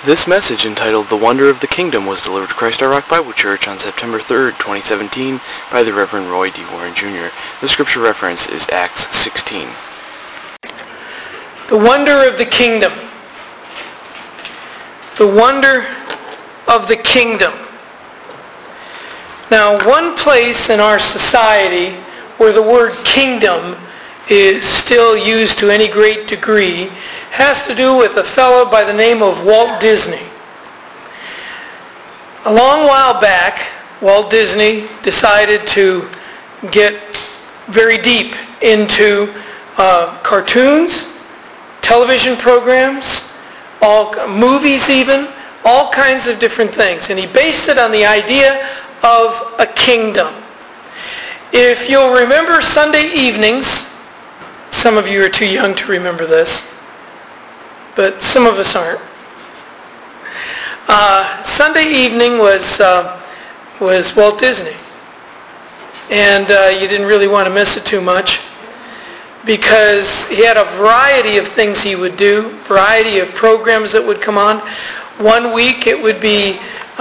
This message, entitled The Wonder of the Kingdom, was delivered to Christ Our Rock Bible Church on September 3rd, 2017 by the Reverend Roy D. Warren Jr. The scripture reference is Acts 16. The wonder of the kingdom. The wonder of the kingdom. Now, one place in our society where the word kingdom is still used to any great degree has to do with a fellow by the name of Walt Disney. A long while back, Walt Disney decided to get very deep into cartoons, television programs, movies even, all kinds of different things. And he based it on the idea of a kingdom. If you'll remember Sunday evenings, some of you are too young to remember this, but some of us aren't. Sunday evening was Walt Disney. And you didn't really want to miss it too much because he had a variety of things he would do, variety of programs that would come on. One week it would be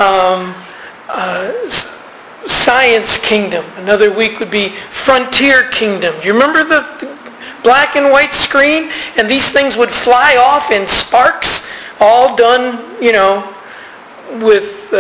Science Kingdom. Another week would be Frontier Kingdom. Do you remember the black and white screen? And these things would fly off in sparks, all done, with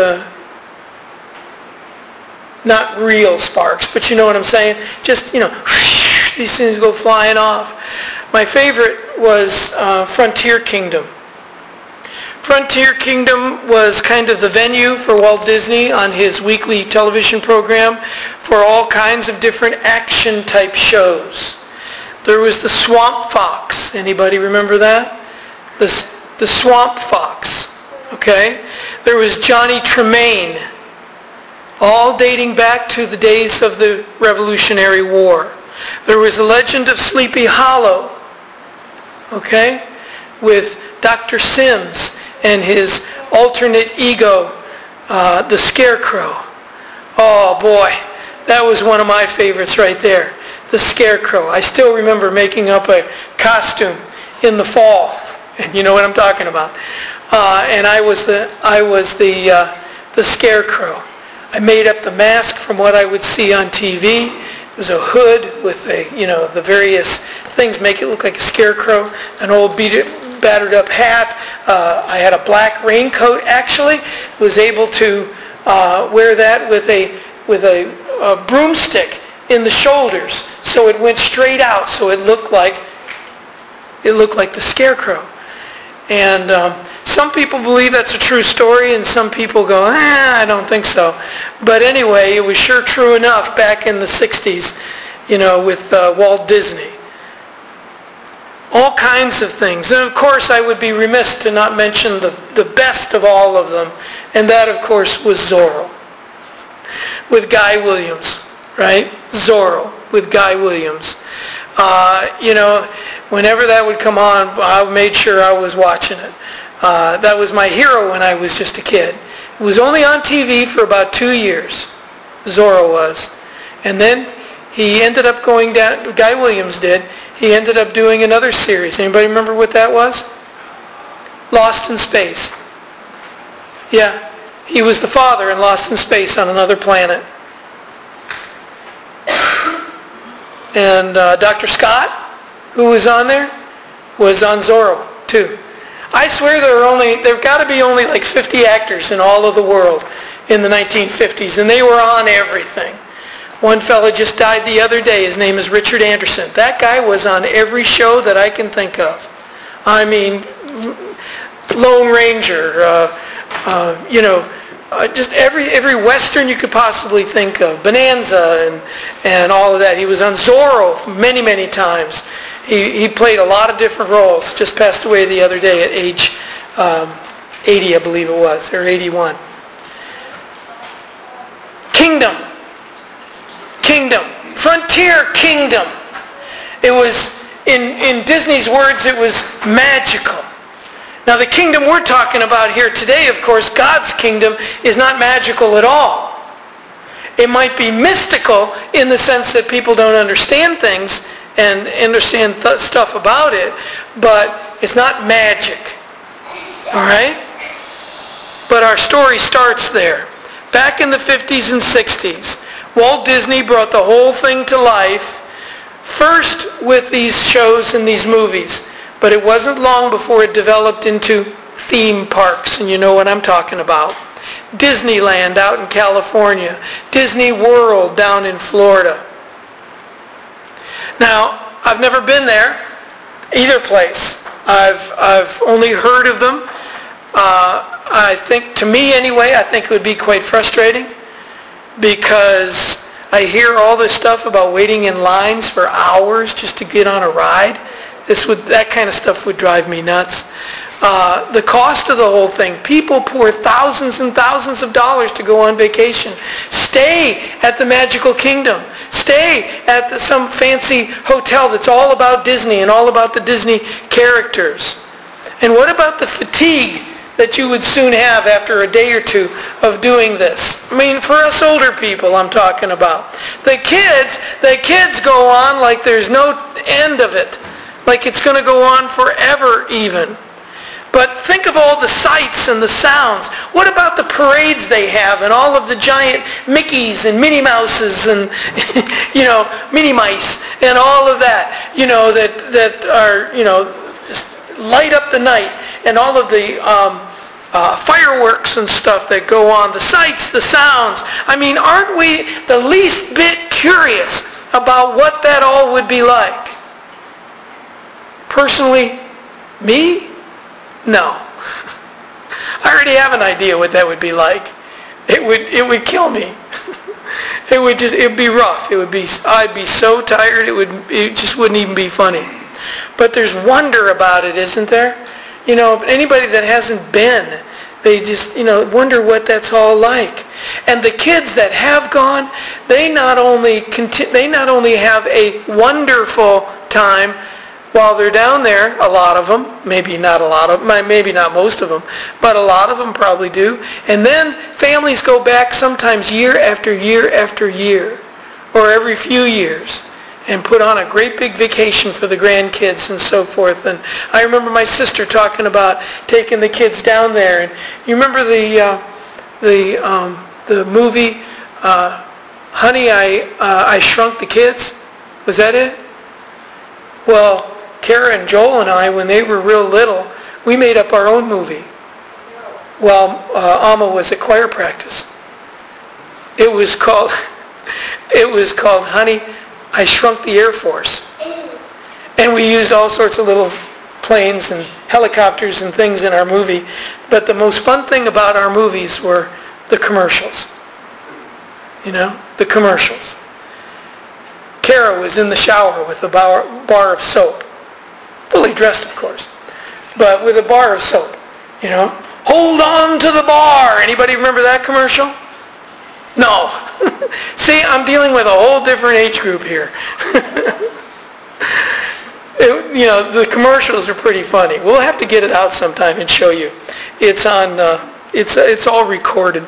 not real sparks, but you know what I'm saying? Just, these things go flying off. My favorite was Frontier Kingdom. Frontier Kingdom was kind of the venue for Walt Disney on his weekly television program for all kinds of different action type shows. There was the Swamp Fox. Anybody remember that? The Swamp Fox. Okay? There was Johnny Tremaine, all dating back to the days of the Revolutionary War. There was The Legend of Sleepy Hollow, okay, with Dr. Sims and his alternate ego, the Scarecrow. Oh boy, that was one of my favorites right there, the Scarecrow. I still remember making up a costume in the fall, and you know what I'm talking about. And I was the Scarecrow. I made up the mask from what I would see on TV. It was a hood with the various things, make it look like a scarecrow, an old battered up hat. I had a black raincoat actually. Was able to wear that with a broomstick in the shoulders, so it went straight out, so it looked like the Scarecrow. And some people believe that's a true story, and some people go, I don't think so. But anyway, it was sure true enough back in the 60s, with Walt Disney. All kinds of things. And of course, I would be remiss to not mention the best of all of them, and that, of course, was Zorro with Guy Williams, right? Zorro with Guy Williams. Whenever that would come on, I made sure I was watching it. That was my hero when I was just a kid. It was only on TV for about 2 years, Zorro was. And then he ended up going down, Guy Williams did, he ended up doing another series. Anybody remember what that was? Lost in Space. Yeah, he was the father in Lost in Space on another planet. And Dr. Scott, who was on there, was on Zorro too. I swear there've got to be only like 50 actors in all of the world in the 1950s, and they were on everything. One fella just died the other day. His name is Richard Anderson. That guy was on every show that I can think of. I mean, Lone Ranger, just every Western you could possibly think of. Bonanza and all of that. He was on Zorro many, many times. He played a lot of different roles. Just passed away the other day at age 80, I believe it was, or 81. Kingdom. Frontier Kingdom. It was, in Disney's words, it was magical. Now the kingdom we're talking about here today, of course, God's kingdom, is not magical at all. It might be mystical in the sense that people don't understand things and understand stuff about it, but it's not magic. All right? But our story starts there. Back in the 50s and 60s, Walt Disney brought the whole thing to life, first with these shows and these movies. But it wasn't long before it developed into theme parks, and you know what I'm talking about. Disneyland out in California, Disney World down in Florida. Now, I've never been there, either place. I've only heard of them. I think, to me anyway, I think it would be quite frustrating because I hear all this stuff about waiting in lines for hours just to get on a ride. That kind of stuff would drive me nuts. The cost of the whole thing. People pour thousands and thousands of dollars to go on vacation. Stay at the Magical Kingdom. Stay at some fancy hotel that's all about Disney and all about the Disney characters. And what about the fatigue that you would soon have after a day or two of doing this? I mean, for us older people I'm talking about. The kids go on like there's no end of it. Like it's going to go on forever even. But think of all the sights and the sounds. What about the parades they have and all of the giant Mickeys and Minnie Mouses and, Minnie Mice and all of that, that are, just light up the night and all of the fireworks and stuff that go on, the sights, the sounds. I mean, aren't we the least bit curious about what that all would be like? Personally, me? No. I already have an idea what that would be like. It would kill me. It would be rough. I'd be so tired it just wouldn't even be funny. But there's wonder about it, isn't there? Anybody that hasn't been, they just, wonder what that's all like. And the kids that have gone, they not only have a wonderful time while they're down there, a lot of them, maybe not most of them, but a lot of them probably do. And then families go back sometimes year after year after year, or every few years, and put on a great big vacation for the grandkids and so forth. And I remember my sister talking about taking the kids down there. And you remember the movie, Honey, I Shrunk the Kids? Was that it? Well, Kara and Joel and I, when they were real little, we made up our own movie while Alma was at choir practice. It was called Honey, I Shrunk the Air Force. And we used all sorts of little planes and helicopters and things in our movie. But the most fun thing about our movies were the commercials. The commercials. Kara was in the shower with a bar of soap. Fully dressed, of course, but with a bar of soap. Hold on to the bar. Anybody remember that commercial? No. See, I'm dealing with a whole different age group here. The commercials are pretty funny. We'll have to get it out sometime and show you. It's on. It's all recorded.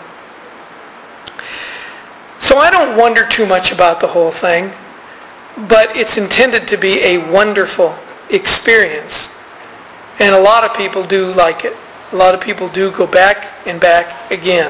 So I don't wonder too much about the whole thing, but it's intended to be a wonderful experience. And a lot of people do like it. A lot of people do go back and back again.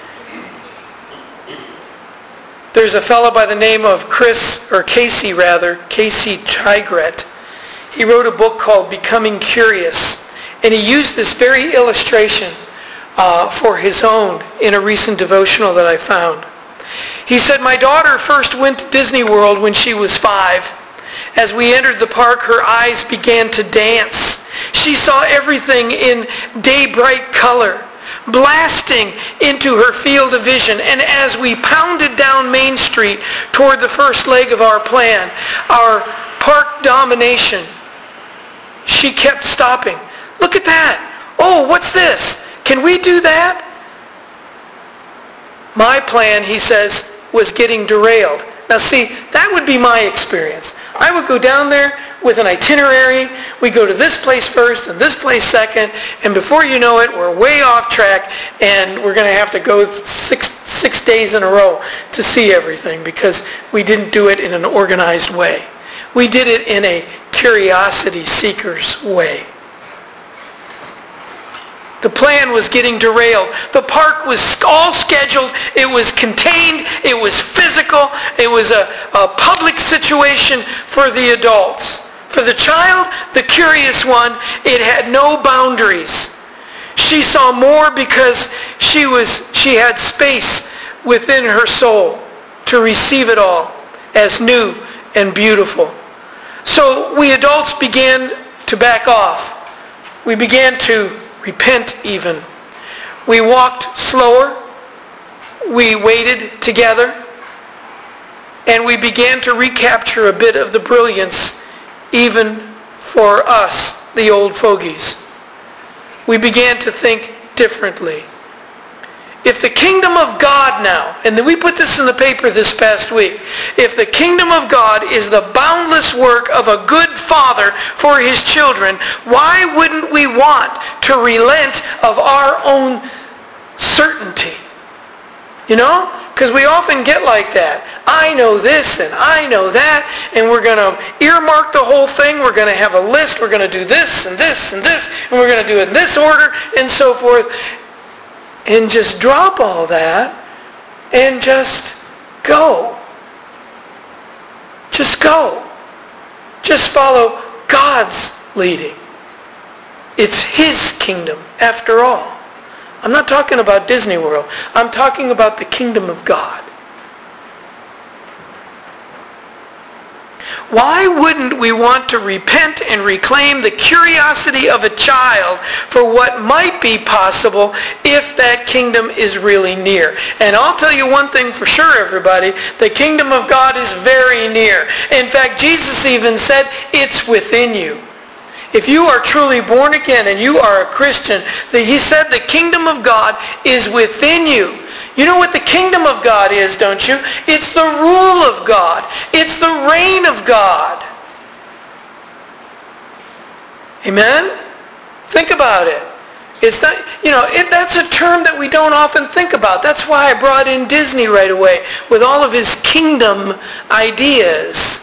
There's a fellow by the name of Casey Tigret. He wrote a book called Becoming Curious. And he used this very illustration for his own in a recent devotional that I found. He said, my daughter first went to Disney World when she was 5. As we entered the park, her eyes began to dance. She saw everything in day-bright color, blasting into her field of vision. And as we pounded down Main Street toward the first leg of our plan, our park domination, she kept stopping. Look at that. Oh, what's this? Can we do that? My plan, he says, was getting derailed. Now see, that would be my experience. I would go down there with an itinerary. We go to this place first and this place second, and before you know it, we're way off track, and we're going to have to go six days in a row to see everything because we didn't do it in an organized way. We did it in a curiosity seeker's way. The plan was getting derailed. The park was all scheduled. It was contained. It was physical. It was a public situation for the adults. For the child, the curious one, it had no boundaries. She saw more because she had space within her soul to receive it all as new and beautiful. So we adults began to back off. We began to repent even. We walked slower. We waited together. And we began to recapture a bit of the brilliance even for us, the old fogies. We began to think differently. If the kingdom of God now, and then we put this in the paper this past week, if the kingdom of God is the boundless work of a good father for his children, why wouldn't we want to relent of our own certainty? You know? Because we often get like that. I know this and I know that, and we're going to earmark the whole thing. We're going to have a list. We're going to do this and this and this, and we're going to do it in this order and so forth. And just drop all that and just go. Just go. Just follow God's leading. It's his kingdom after all. I'm not talking about Disney World. I'm talking about the kingdom of God. Why wouldn't we want to repent and reclaim the curiosity of a child for what might be possible if that kingdom is really near? And I'll tell you one thing for sure, everybody. The kingdom of God is very near. In fact, Jesus even said, it's within you. If you are truly born again and you are a Christian, he said the kingdom of God is within you. You know what the kingdom of God is, don't you? It's the rule of God. It's the reign of God. Amen? Think about it. It's not, that's a term that we don't often think about. That's why I brought in Disney right away with all of his kingdom ideas.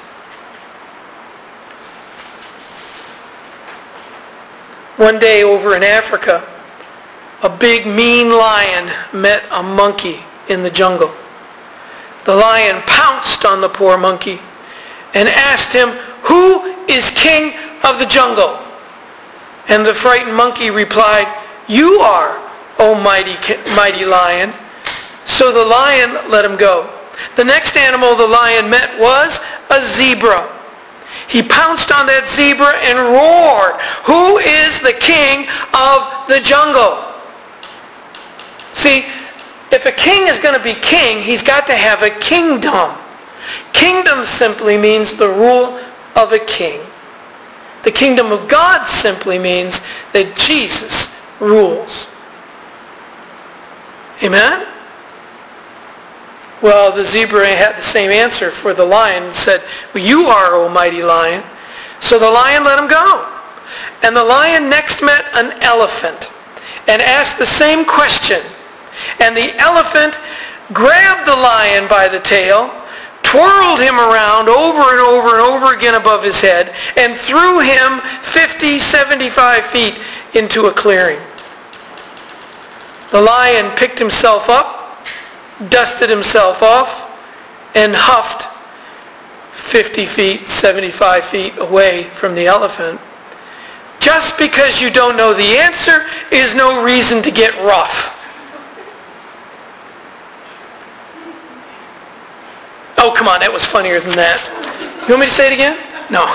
One day over in Africa, a big mean lion met a monkey in the jungle. The lion pounced on the poor monkey and asked him, "Who is king of the jungle?" And the frightened monkey replied, "You are, O mighty lion." So the lion let him go. The next animal the lion met was a zebra. He pounced on that zebra and roared, "Who is the king of the jungle?" See, if a king is going to be king, he's got to have a kingdom. Kingdom simply means the rule of a king. The kingdom of God simply means that Jesus rules. Amen? Well, the zebra had the same answer for the lion and said, "Well, you are, O mighty lion." So the lion let him go. And the lion next met an elephant and asked the same question. And the elephant grabbed the lion by the tail, twirled him around over and over and over again above his head, and threw him 50, 75 feet into a clearing. The lion picked himself up, dusted himself off, and huffed 50 feet, 75 feet away from the elephant. Just because you don't know the answer is no reason to get rough. Oh, come on, that was funnier than that. You want me to say it again? No.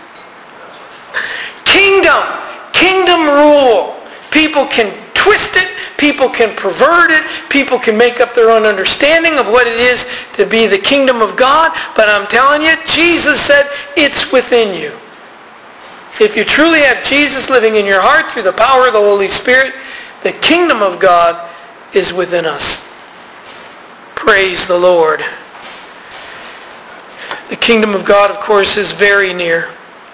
Kingdom rule. People can twist it. People can pervert it. People can make up their own understanding of what it is to be the kingdom of God. But I'm telling you, Jesus said it's within you. If you truly have Jesus living in your heart through the power of the Holy Spirit, the kingdom of God is within us. Praise the Lord. The kingdom of God, of course, is very near,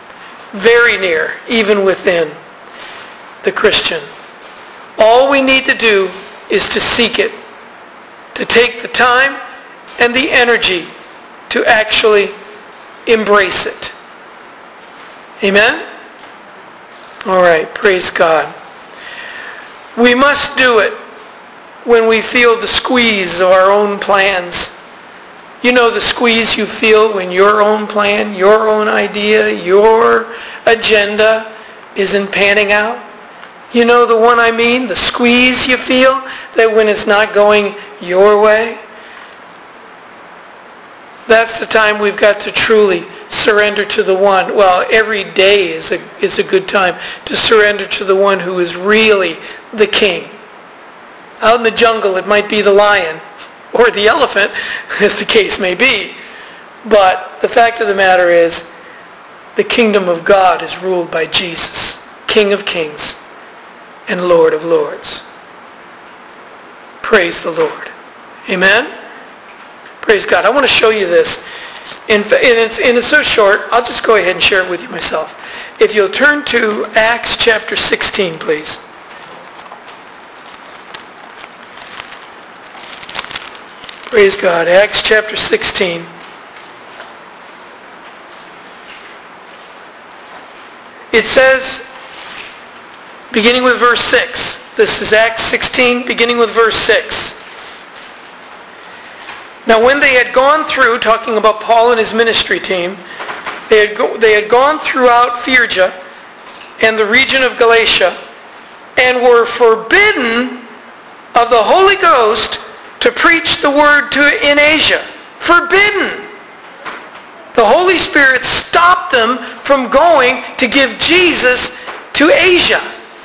even within the Christian. All we need to do is to seek it, to take the time and the energy to actually embrace it. Amen? All right, praise God. We must do it when we feel the squeeze of our own plans. You know the squeeze you feel when your own plan, your own idea, your agenda isn't panning out? You know the one I mean? The squeeze you feel that when it's not going your way? That's the time we've got to truly surrender to the one. Well, every day is a good time to surrender to the one who is really the king. Out in the jungle, it might be the lion or the elephant, as the case may be. But the fact of the matter is, the kingdom of God is ruled by Jesus, King of kings and Lord of lords. Praise the Lord. Amen? Praise God. I want to show you this. And it's so short, I'll just go ahead and share it with you myself. If you'll turn to Acts chapter 16, please. Praise God. Acts chapter 16. It says, beginning with verse 6. This is Acts 16, beginning with verse 6. Now when they had gone through, talking about Paul and his ministry team, they had gone throughout Phrygia and the region of Galatia and were forbidden of the Holy Ghost to preach the word in Asia. Forbidden. The Holy Spirit stopped them from going to give Jesus to Asia.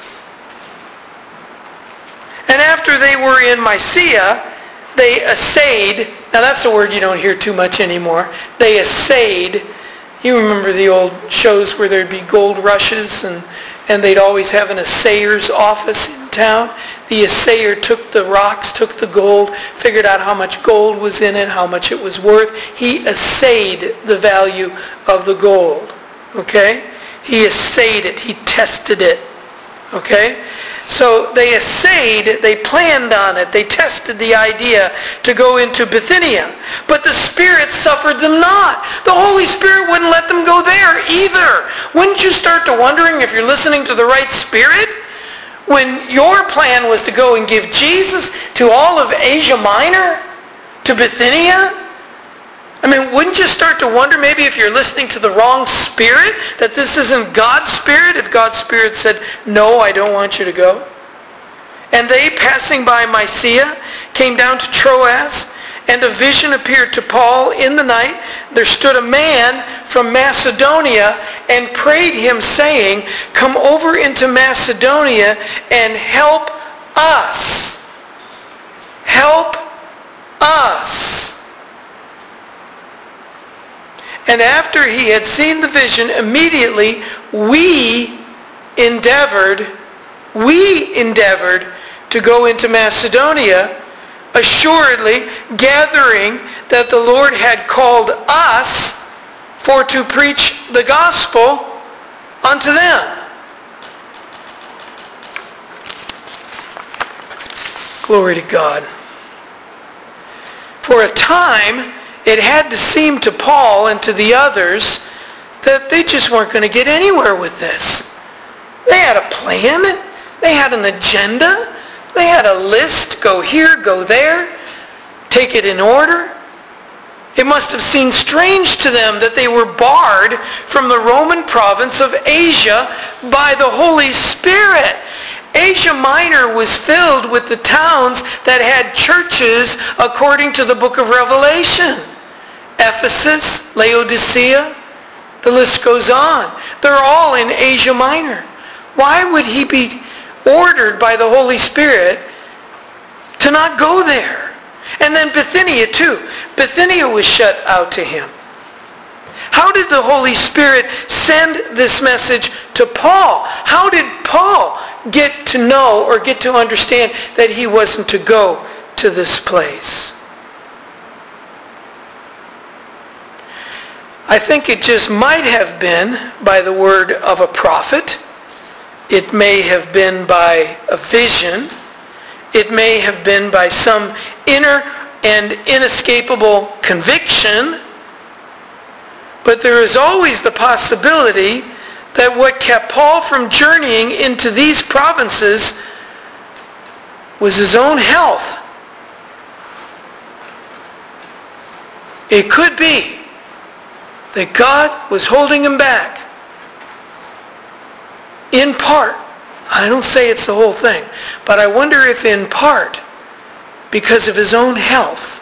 And after they were in Mysia, they essayed. Now that's a word you don't hear too much anymore. They essayed. You remember the old shows where there'd be gold rushes and they'd always have an assayer's office in town. The assayer took the rocks, took the gold, figured out how much gold was in it, how much it was worth. He assayed the value of the gold. Okay? He assayed it. He tested it. Okay? So they essayed, they planned on it, they tested the idea to go into Bithynia. But the Spirit suffered them not. The Holy Spirit wouldn't let them go there either. Wouldn't you start to wondering if you're listening to the right Spirit? When your plan was to go and give Jesus to all of Asia Minor, to Bithynia, I mean, wouldn't you start to wonder maybe if you're listening to the wrong Spirit, that this isn't God's Spirit, if God's Spirit said, no, I don't want you to go? And they, passing by Mysia, came down to Troas, and a vision appeared to Paul in the night. There stood a man from Macedonia and prayed him, saying, come over into Macedonia and help us. Help us. And after he had seen the vision, immediately we endeavored to go into Macedonia, assuredly gathering that the Lord had called us for to preach the gospel unto them. Glory to God. For a time, it had to seem to Paul and to the others that they just weren't going to get anywhere with this. They had a plan. They had an agenda. They had a list. Go here, go there. Take it in order. It must have seemed strange to them that they were barred from the Roman province of Asia by the Holy Spirit. Asia Minor was filled with the towns that had churches according to the book of Revelation. Ephesus, Laodicea, the list goes on. They're all in Asia Minor. Why would he be ordered by the Holy Spirit to not go there? And then Bithynia too. Bithynia was shut out to him. How did the Holy Spirit send this message to Paul? How did Paul get to know or get to understand that he wasn't to go to this place? I think it just might have been by the word of a prophet. It may have been by a vision. It may have been by some inner and inescapable conviction. But there is always the possibility that what kept Paul from journeying into these provinces was his own health. It could be that God was holding him back. In part. I don't say it's the whole thing. But I wonder if in part because of his own health.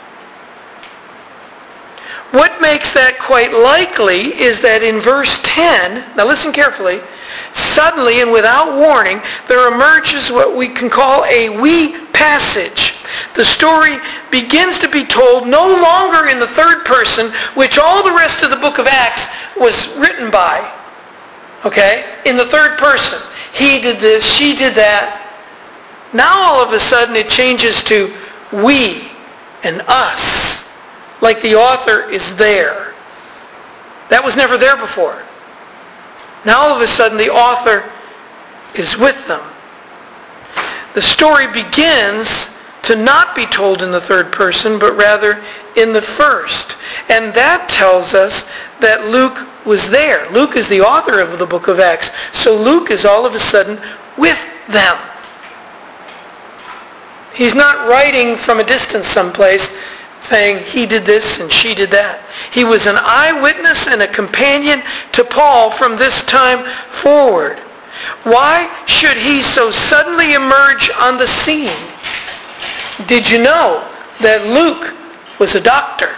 What makes that quite likely is that in verse 10, now listen carefully, suddenly and without warning, there emerges what we can call a we passage. The story begins to be told no longer in the third person, which all the rest of the book of Acts was written by. Okay? In the third person. He did this, she did that. Now all of a sudden it changes to we and us. Like the author is there. That was never there before. Now all of a sudden the author is with them. The story begins to not be told in the third person, but rather in the first. And that tells us that Luke was there. Luke is the author of the book of Acts. So Luke is all of a sudden with them. He's not writing from a distance someplace saying he did this and she did that. He was an eyewitness and a companion to Paul from this time forward. Why should he so suddenly emerge on the scene? Did you know that Luke was a doctor?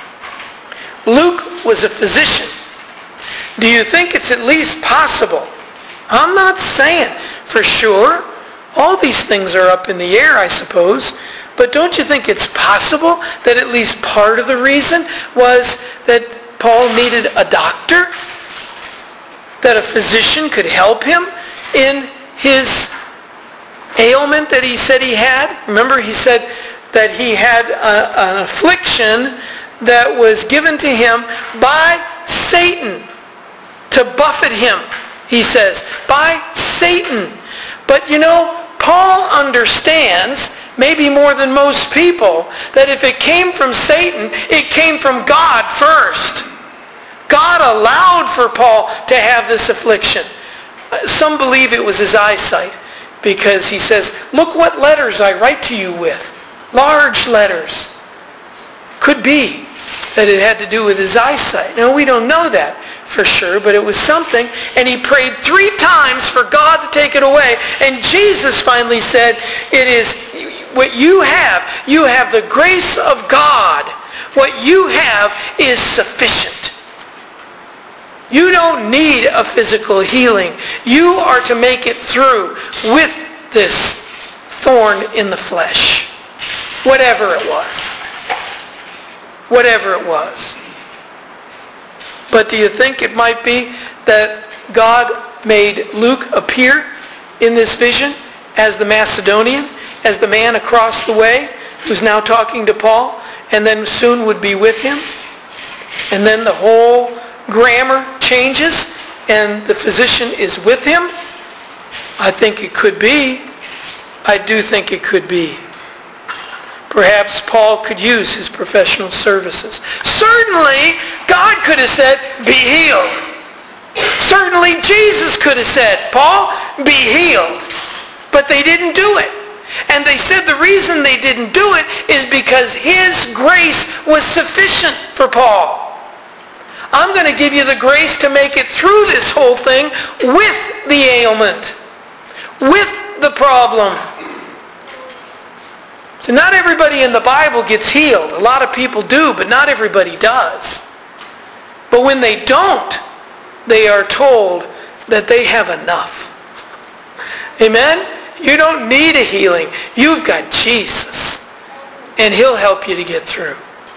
Luke was a physician. Do you think it's at least possible? I'm not saying for sure. All these things are up in the air, I suppose. But don't you think it's possible that at least part of the reason was that Paul needed a doctor? That a physician could help him in his ailment that he said he had? Remember, he said that he had an affliction that was given to him by Satan to buffet him, he says. By Satan. But you know, Paul understands, maybe more than most people, that if it came from Satan, it came from God first. God allowed for Paul to have this affliction. Some believe it was his eyesight, because he says, look what letters I write to you with. Large letters. Could be that it had to do with his eyesight. Now, we don't know that for sure, but it was something. And he prayed 3 times for God to take it away. And Jesus finally said, it is what you have. You have the grace of God. What you have is sufficient. You don't need a physical healing. You are to make it through with this thorn in the flesh. Whatever it was. Whatever it was. But do you think it might be that God made Luke appear in this vision as the Macedonian, as the man across the way who's now talking to Paul, and then soon would be with him? And then the whole grammar changes and the physician is with him? I think it could be. I do think it could be. Perhaps Paul could use his professional services. Certainly, God could have said, be healed. Certainly, Jesus could have said, Paul, be healed. But they didn't do it. And they said the reason they didn't do it is because his grace was sufficient for Paul. I'm going to give you the grace to make it through this whole thing with the ailment, with the problem. So not everybody in the Bible gets healed. A lot of people do, but not everybody does. But when they don't, they are told that they have enough. Amen? You don't need a healing. You've got Jesus. And he'll help you to get through.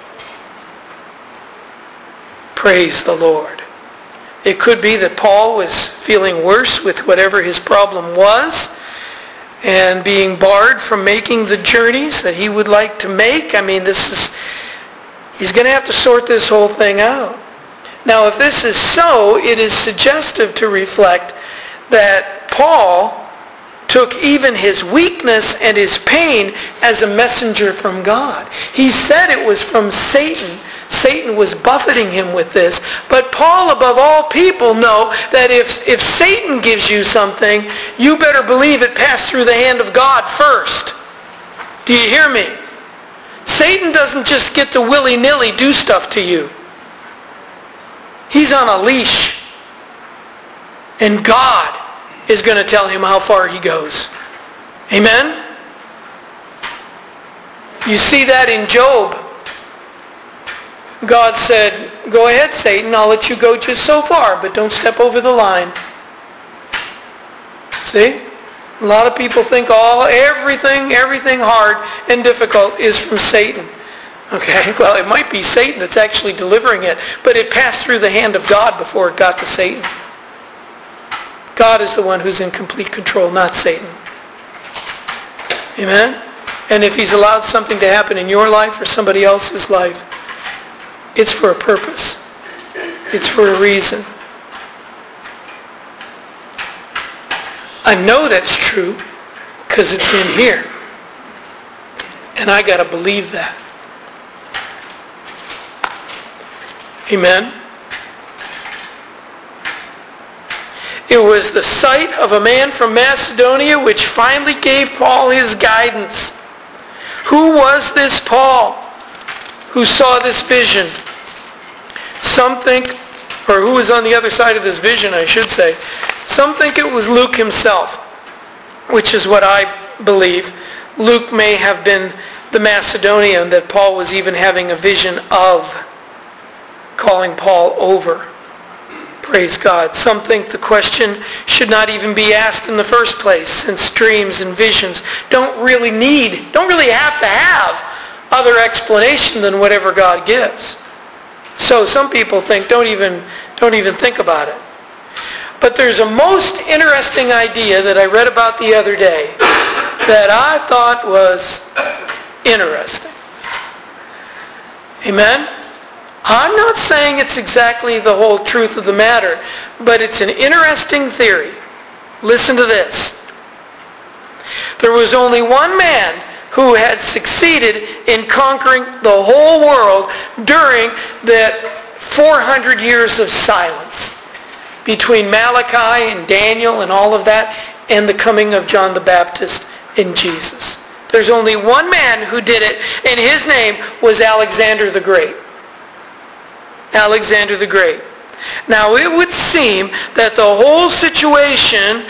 Praise the Lord. It could be that Paul was feeling worse with whatever his problem was and being barred from making the journeys that he would like to make. I mean, he's going to have to sort this whole thing out. Now, if this is so, it is suggestive to reflect that Paul took even his weakness and his pain as a messenger from God. He said it was from Satan. Satan was buffeting him with this. But Paul, above all people, know that if Satan gives you something, you better believe it passed through the hand of God first. Do you hear me? Satan doesn't just get to willy-nilly do stuff to you. He's on a leash. And God is going to tell him how far he goes. Amen? You see that in Job. God said, go ahead, Satan, I'll let you go just so far, but don't step over the line. See? A lot of people think everything hard and difficult is from Satan. Okay, well, it might be Satan that's actually delivering it, but it passed through the hand of God before it got to Satan. God is the one who's in complete control, not Satan. Amen? And if he's allowed something to happen in your life or somebody else's life, it's for a purpose. It's for a reason. I know that's true because it's in here. And I got to believe that. Amen? It was the sight of a man from Macedonia which finally gave Paul his guidance. Who was this Paul who saw this vision? Some think, or who was on the other side of this vision, I should say. Some think it was Luke himself, which is what I believe. Luke may have been the Macedonian that Paul was even having a vision of, calling Paul over. Praise God. Some think the question should not even be asked in the first place, since dreams and visions don't really have to have other explanation than whatever God gives. So some people think don't even think about it. But there's a most interesting idea that I read about the other day that I thought was interesting. Amen? I'm not saying it's exactly the whole truth of the matter, but it's an interesting theory. Listen to this. There was only one man who had succeeded in conquering the whole world during that 400 years of silence between Malachi and Daniel and all of that and the coming of John the Baptist and Jesus. There's only one man who did it, and his name was Alexander the Great. Alexander the Great. Now it would seem that the whole situation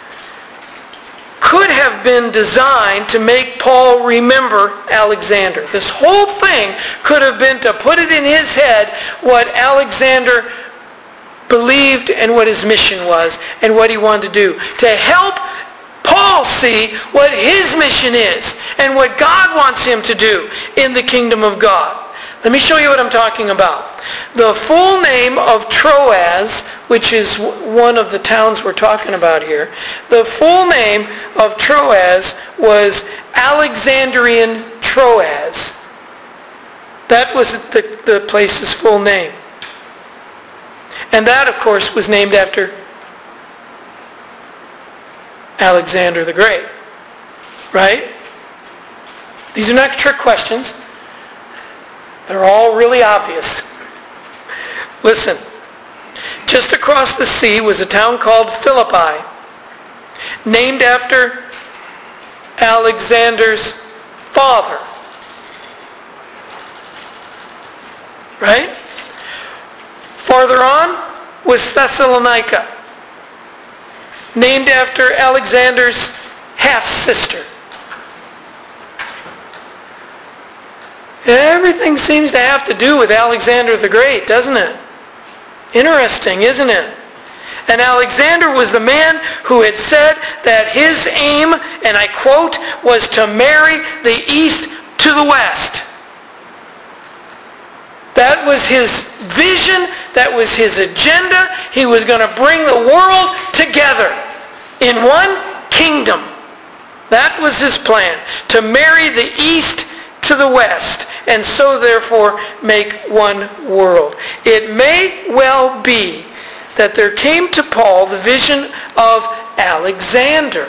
could have been designed to make Paul remember Alexander. This whole thing could have been to put it in his head what Alexander believed and what his mission was and what he wanted to do. To help Paul see what his mission is and what God wants him to do in the kingdom of God. Let me show you what I'm talking about. The full name of Troas, which is one of the towns we're talking about here, the full name of Troas was Alexandrian Troas. That was the place's full name. And that, of course, was named after Alexander the Great. Right? These are not trick questions. They're all really obvious. Listen. Just across the sea was a town called Philippi, named after Alexander's father. Right? Farther on was Thessalonica, named after Alexander's half-sister. Everything seems to have to do with Alexander the Great, doesn't it? Interesting, isn't it? And Alexander was the man who had said that his aim, and I quote, was to marry the East to the West. That was his vision. That was his agenda. He was going to bring the world together in one kingdom. That was his plan, to marry the East to the West, and so therefore make one world. It may well be that there came to Paul the vision of Alexander.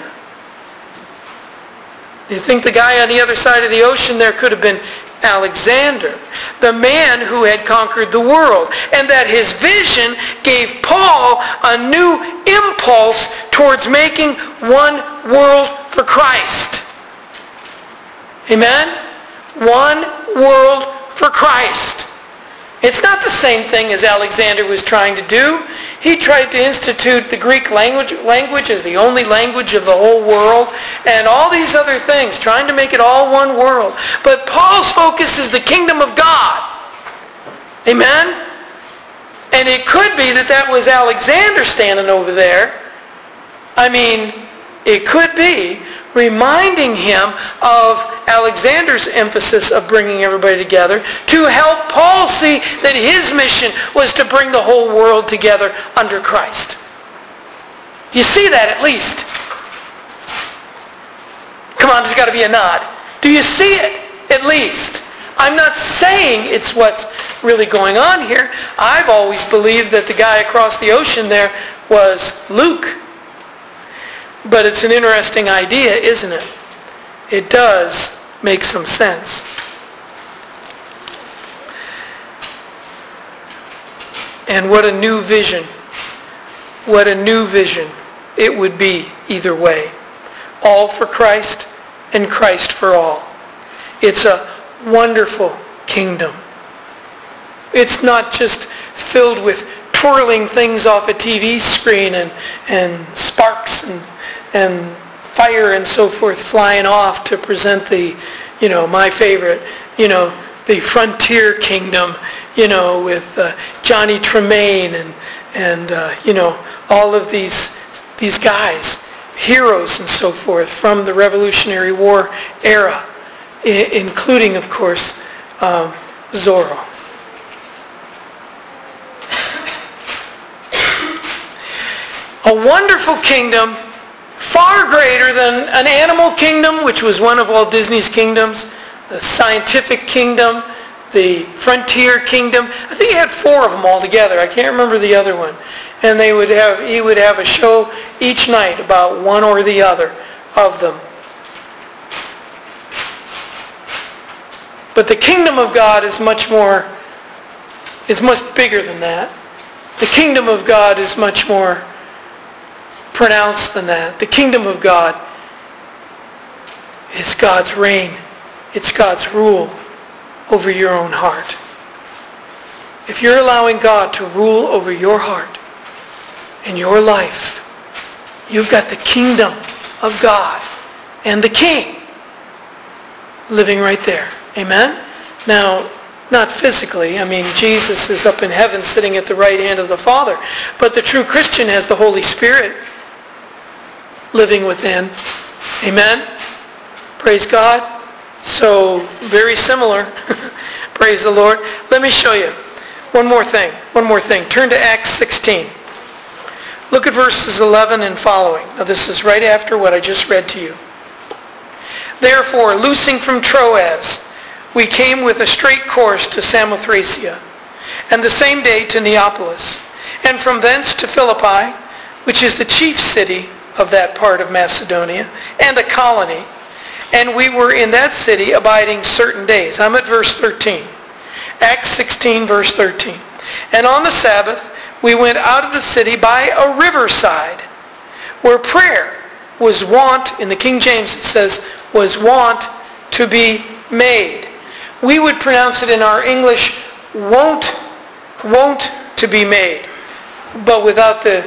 You think the guy on the other side of the ocean there could have been Alexander, the man who had conquered the world, and that his vision gave Paul a new impulse towards making one world for Christ. Amen? One world for Christ. It's not the same thing as Alexander was trying to do. He tried to institute the Greek language as the only language of the whole world, and all these other things, trying to make it all one world. But Paul's focus is the kingdom of God. Amen? And it could be that that was Alexander standing over there. I mean, it could be reminding him of Alexander's emphasis of bringing everybody together to help Paul see that his mission was to bring the whole world together under Christ. Do you see that at least? Come on, there's got to be a nod. Do you see it at least? I'm not saying it's what's really going on here. I've always believed that the guy across the ocean there was Luke. But it's an interesting idea, isn't it? It does make some sense. And what a new vision. What a new vision it would be either way. All for Christ and Christ for all. It's a wonderful kingdom. It's not just filled with twirling things off a TV screen and sparks and fire and so forth flying off to present the, my favorite, the frontier kingdom, with Johnny Tremaine and all of these guys, heroes and so forth from the Revolutionary War era, including, of course, Zorro. A wonderful kingdom, far greater than an animal kingdom, which was one of Walt Disney's kingdoms, the scientific kingdom, the frontier kingdom. I think he had 4 of them all together. I can't remember the other one. And he would have a show each night about one or the other of them. But the kingdom of God is much bigger than that. The kingdom of God is much more pronounced than that. The kingdom of God is God's reign. It's God's rule over your own heart. If you're allowing God to rule over your heart and your life, you've got the kingdom of God and the King living right there. Amen? Now, not physically. I mean, Jesus is up in heaven sitting at the right hand of the Father. But the true Christian has the Holy Spirit living within. Amen? Praise God. So, very similar. Praise the Lord. Let me show you one more thing. Turn to Acts 16. Look at verses 11 and following. Now, this is right after what I just read to you. Therefore, loosing from Troas, we came with a straight course to Samothracia, and the same day to Neapolis, and from thence to Philippi, which is the chief city of that part of Macedonia, and a colony. And we were in that city abiding certain days. I'm at verse 13. Acts 16, verse 13. And on the Sabbath, we went out of the city by a riverside, where prayer was wont, in the King James it says, was wont to be made. We would pronounce it in our English, wont to be made, but without the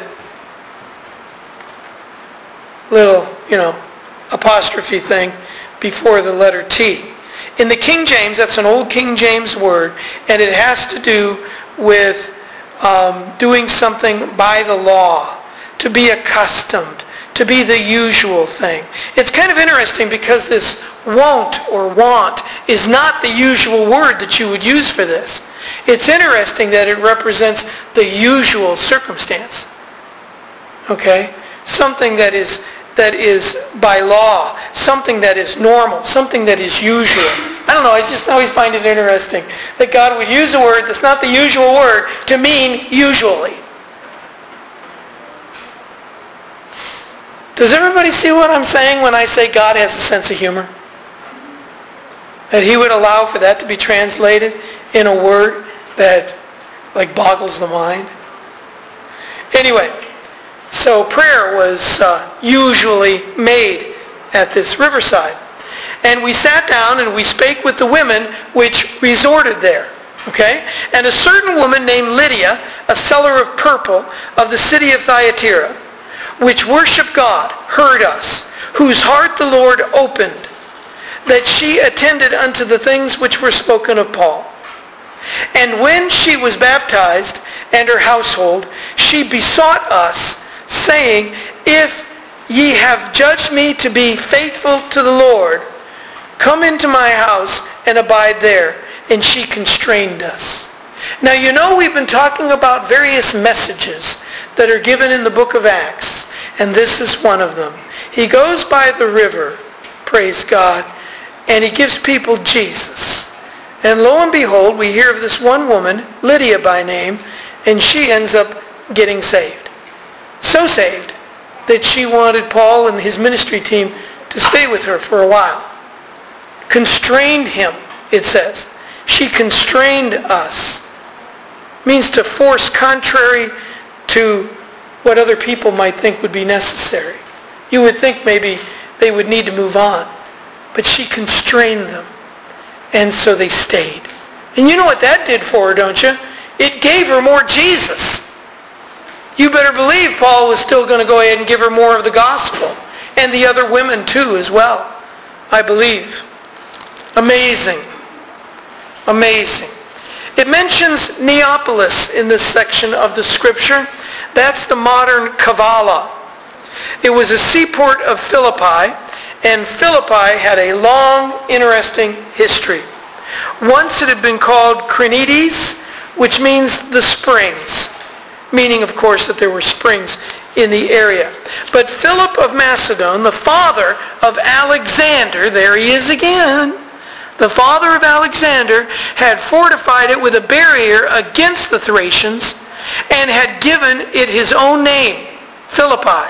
little, apostrophe thing before the letter T. In the King James, that's an old King James word, and it has to do with doing something by the law, to be accustomed, to be the usual thing. It's kind of interesting because this won't or want is not the usual word that you would use for this. It's interesting that it represents the usual circumstance. Okay? Something that is by law, something that is normal, something that is usual. I don't know, I just always find it interesting that God would use a word that's not the usual word to mean usually. Does everybody see what I'm saying when I say God has a sense of humor? That he would allow for that to be translated in a word that boggles the mind? Anyway, so prayer was usually made at this riverside. And we sat down and we spake with the women which resorted there. Okay? And a certain woman named Lydia, a seller of purple of the city of Thyatira, which worshiped God, heard us, whose heart the Lord opened, that she attended unto the things which were spoken of Paul. And when she was baptized, and her household, she besought us, saying, If ye have judged me to be faithful to the Lord, come into my house and abide there. And she constrained us. Now you know we've been talking about various messages that are given in the book of Acts, and this is one of them. He goes by the river, praise God, and he gives people Jesus. And lo and behold, we hear of this one woman, Lydia by name, and she ends up getting saved. So saved that she wanted Paul and his ministry team to stay with her for a while. Constrained him, it says. She constrained us. Means to force contrary to what other people might think would be necessary. You would think maybe they would need to move on. But she constrained them. And so they stayed. And you know what that did for her, don't you? It gave her more Jesus. You better believe Paul was still going to go ahead and give her more of the gospel. And the other women too as well, I believe. Amazing. Amazing. It mentions Neapolis in this section of the scripture. That's the modern Kavala. It was a seaport of Philippi, and Philippi had a long, interesting history. Once it had been called Crinides, which means the springs, meaning, of course, that there were springs in the area. But Philip of Macedon, the father of Alexander, there he is again, the father of Alexander had fortified it with a barrier against the Thracians and had given it his own name, Philippi.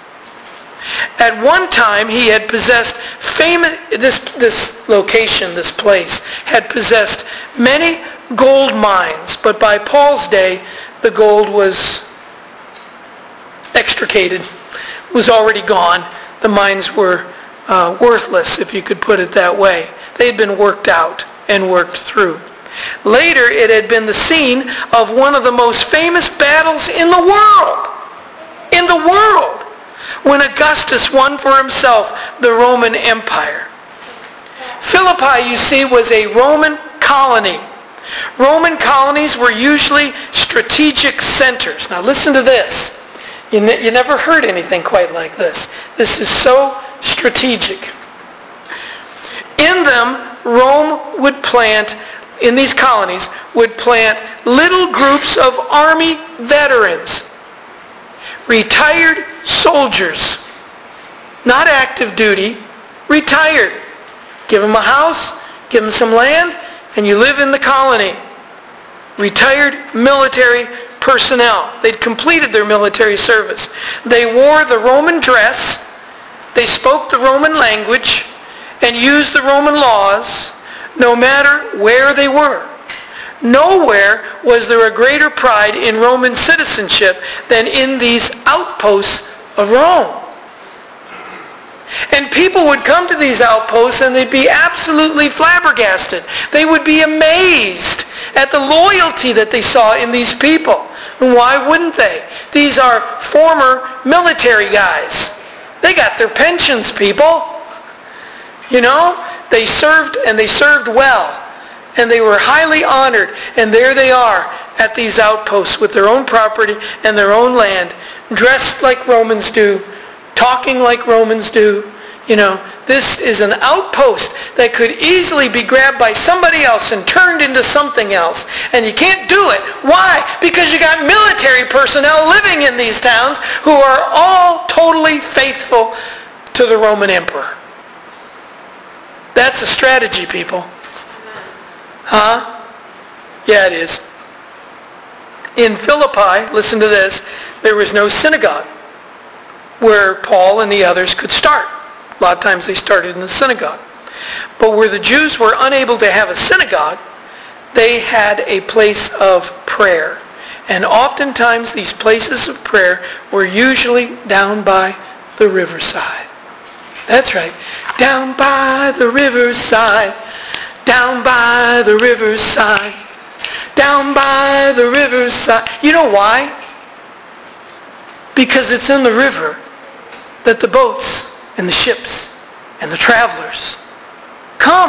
At one time he had possessed this location, this place, had possessed many gold mines, but by Paul's day the gold was extricated, was already gone. The mines were worthless, if you could put it that way. They had been worked out and worked through. Later, it had been the scene of one of the most famous battles in the world. In the world. When Augustus won for himself the Roman Empire. Philippi, you see, was a Roman colony. Roman colonies were usually strategic centers. Now listen to this. You never heard anything quite like this. This is so strategic. In them, Rome would plant, in these colonies, would plant little groups of army veterans, retired soldiers, not active duty, retired. Give them a house, give them some land, and you live in the colony. Retired military personnel. They'd completed their military service. They wore the Roman dress, they spoke the Roman language, and used the Roman laws, no matter where they were. Nowhere was there a greater pride in Roman citizenship than in these outposts of Rome. And people would come to these outposts and they'd be absolutely flabbergasted. They would be amazed at the loyalty that they saw in these people. And why wouldn't they? These are former military guys. They got their pensions, people. You know, they served, and they served well. And they were highly honored. And there they are at these outposts with their own property and their own land, dressed like Romans do, talking like Romans do. You know, this is an outpost that could easily be grabbed by somebody else and turned into something else. And you can't do it. Why? Because you got military personnel living in these towns who are all totally faithful to the Roman emperor. That's a strategy, people. Huh? Yeah, it is. In Philippi, listen to this, there was no synagogue where Paul and the others could start. A lot of times they started in the synagogue. But where the Jews were unable to have a synagogue, they had a place of prayer. And oftentimes these places of prayer were usually down by the riverside. That's right. Down by the riverside, down by the riverside, down by the riverside. You know why? Because it's in the river that the boats and the ships and the travelers come.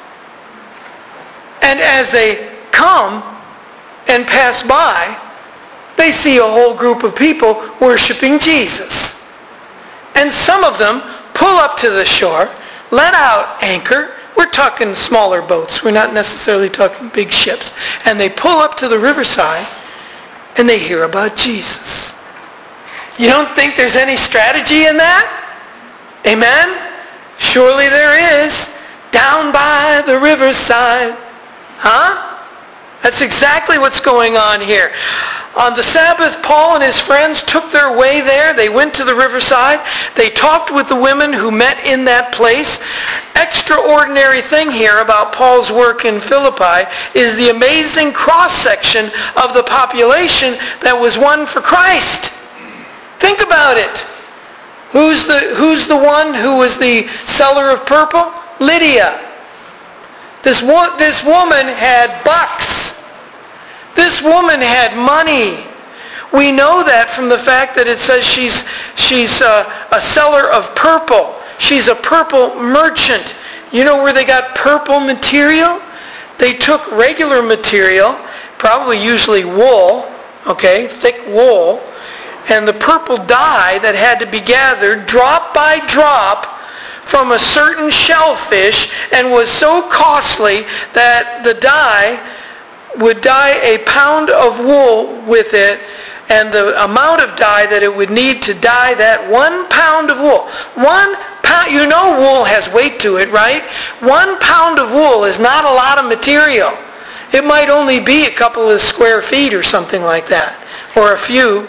And as they come and pass by, they see a whole group of people worshiping Jesus. And some of them pull up to the shore, let out anchor. We're talking smaller boats. We're not necessarily talking big ships. And they pull up to the riverside and they hear about Jesus. You don't think there's any strategy in that? Amen? Surely there is. Down by the riverside. Huh? That's exactly what's going on here. On the Sabbath, Paul and his friends took their way there. They went to the riverside. They talked with the women who met in that place. Extraordinary thing here about Paul's work in Philippi is the amazing cross-section of the population that was won for Christ. Think about it. Who's the one who was the seller of purple? Lydia. This woman had bucks. This woman had money. We know that from the fact that it says she's a seller of purple. She's a purple merchant. You know where they got purple material? They took regular material, probably usually wool, okay, thick wool, and the purple dye that had to be gathered drop by drop from a certain shellfish and was so costly that the dye would dye a pound of wool with it, and the amount of dye that it would need to dye that 1 pound of wool. 1 pound, you know wool has weight to it, right? 1 pound of wool is not a lot of material. It might only be a couple of square feet or something like that, or a few.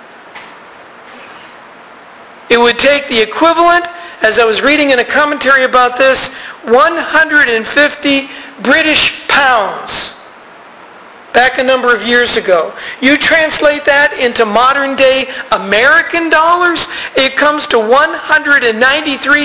It would take the equivalent, as I was reading in a commentary about this, 150 British pounds. Back a number of years ago. You translate that into modern day American dollars, it comes to $193.50.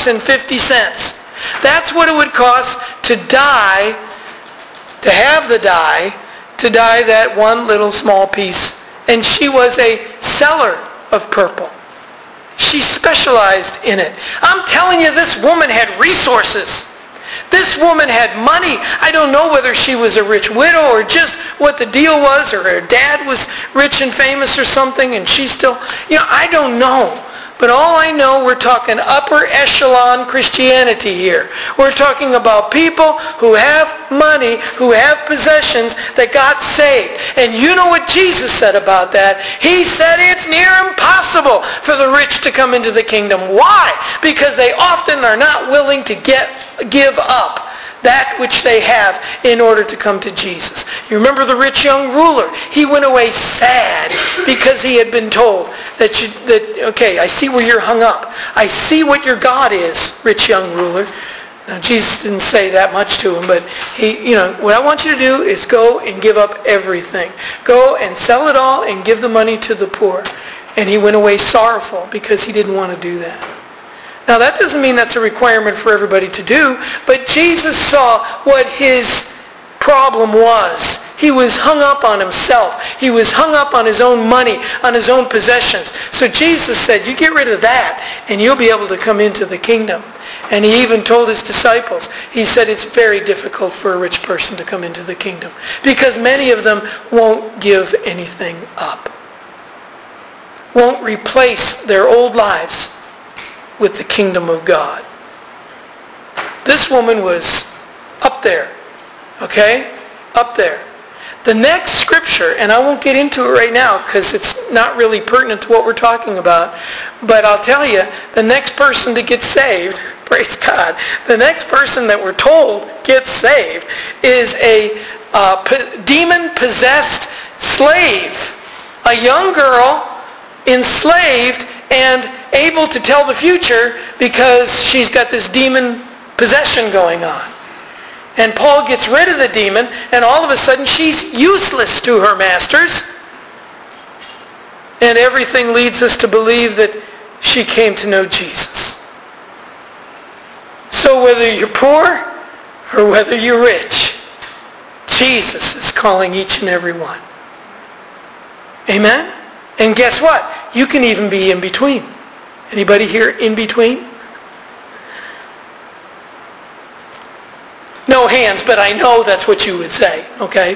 That's what it would cost to dye, to have the dye, to dye that one little small piece. And she was a seller of purple. She specialized in it. I'm telling you, this woman had resources. This woman had money. I don't know whether she was a rich widow or just what the deal was, or her dad was rich and famous or something, and she still, I don't know. But all I know, we're talking upper echelon Christianity here. We're talking about people who have money, who have possessions, that got saved. And you know what Jesus said about that? He said it's near impossible for the rich to come into the kingdom. Why? Because they often are not willing to give up that which they have in order to come to Jesus. You remember the rich young ruler? He went away sad because he had been told that okay, I see where you're hung up. I see what your God is, rich young ruler. Now, Jesus didn't say that much to him, but what I want you to do is go and give up everything. Go and sell it all and give the money to the poor. And he went away sorrowful because he didn't want to do that. Now, that doesn't mean that's a requirement for everybody to do, but Jesus saw what his problem was. He was hung up on himself. He was hung up on his own money, on his own possessions. So Jesus said, you get rid of that, and you'll be able to come into the kingdom. And he even told his disciples, he said it's very difficult for a rich person to come into the kingdom because many of them won't give anything up, won't replace their old lives with the kingdom of God. This woman was up there, okay? Up there. The next scripture, and I won't get into it right now because it's not really pertinent to what we're talking about, but I'll tell you, the next person to get saved, praise God, the next person that we're told gets saved is a demon-possessed slave. A young girl enslaved and able to tell the future because she's got this demon possession going on. And Paul gets rid of the demon, and all of a sudden she's useless to her masters. And everything leads us to believe that she came to know Jesus. So whether you're poor or whether you're rich, Jesus is calling each and every one. Amen? And guess what? You can even be in between. Anybody here in between? No hands, but I know that's what you would say, okay?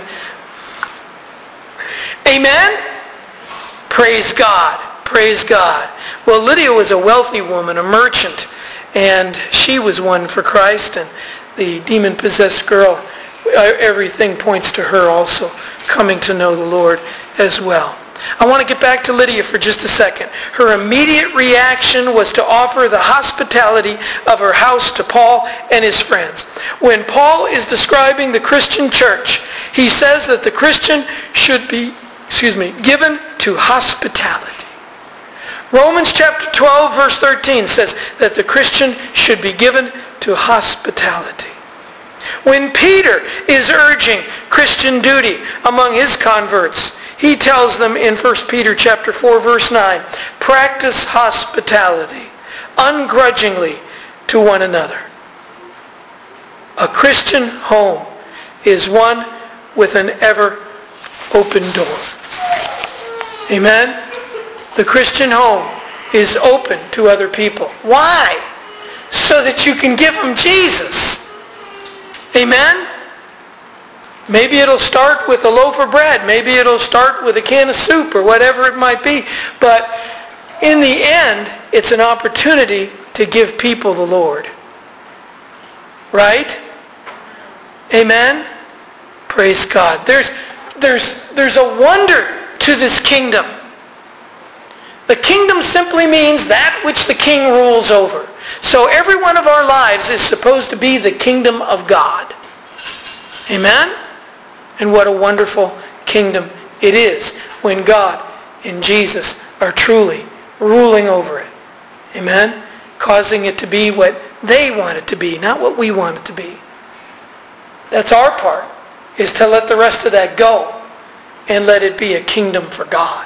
Amen? Praise God. Praise God. Well, Lydia was a wealthy woman, a merchant, and she was won for Christ, and the demon-possessed girl, everything points to her also coming to know the Lord as well. I want to get back to Lydia for just a second. Her immediate reaction was to offer the hospitality of her house to Paul and his friends. When Paul is describing the Christian church, he says that the Christian should be, given to hospitality. Romans chapter 12 verse 13 says that the Christian should be given to hospitality. When Peter is urging Christian duty among his converts, he tells them in 1 Peter chapter 4 verse 9, practice hospitality ungrudgingly to one another. A Christian home is one with an ever open door. Amen? The Christian home is open to other people. Why? So that you can give them Jesus. Amen? Maybe it'll start with a loaf of bread. Maybe it'll start with a can of soup or whatever it might be. But in the end, it's an opportunity to give people the Lord. Right? Amen? Praise God. There's a wonder to this kingdom. The kingdom simply means that which the king rules over. So every one of our lives is supposed to be the kingdom of God. Amen? And what a wonderful kingdom it is when God and Jesus are truly ruling over it. Amen? Causing it to be what they want it to be, not what we want it to be. That's our part, is to let the rest of that go and let it be a kingdom for God.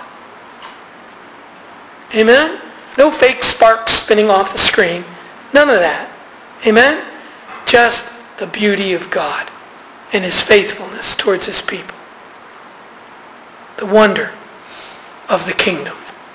Amen? No fake sparks spinning off the screen. None of that. Amen? Just the beauty of God and his faithfulness towards his people. The wonder of the kingdom.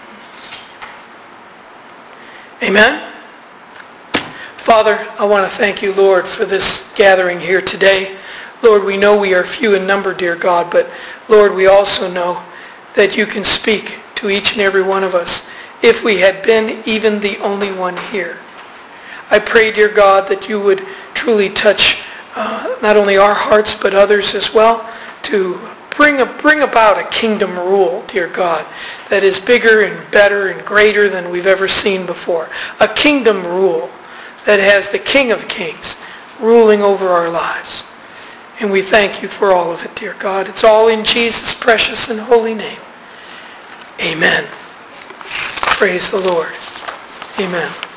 Amen? Father, I want to thank you, Lord, for this gathering here today. Lord, we know we are few in number, dear God, but Lord, we also know that you can speak to each and every one of us if we had been even the only one here. I pray, dear God, that you would truly touch not only our hearts but others as well, to bring about a kingdom rule, dear God, that is bigger and better and greater than we've ever seen before. A kingdom rule that has the King of Kings ruling over our lives. And we thank you for all of it, dear God. It's all in Jesus' precious and holy name. Amen. Praise the Lord. Amen.